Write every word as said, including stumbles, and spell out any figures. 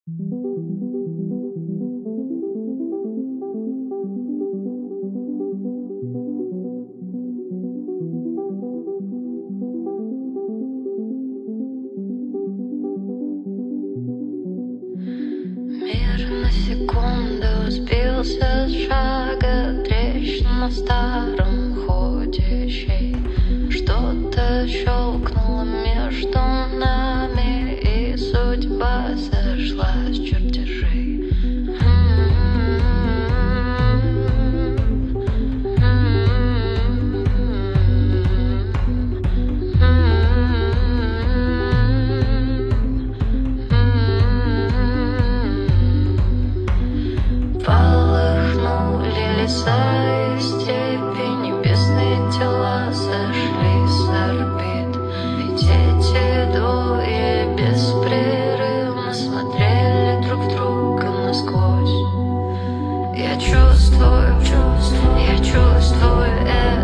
Мир на секунду сбился с шага, трещина на старом ходящей. Что-то щелкнуло между нами, и судьба сошла с чертежей. Полыхнули леса и степи, небесные тела сошли с орбит. Ведь эти двое беспрерывно смотрели друг в друга насквозь. Я чувствую, чувствую, я чувствую это.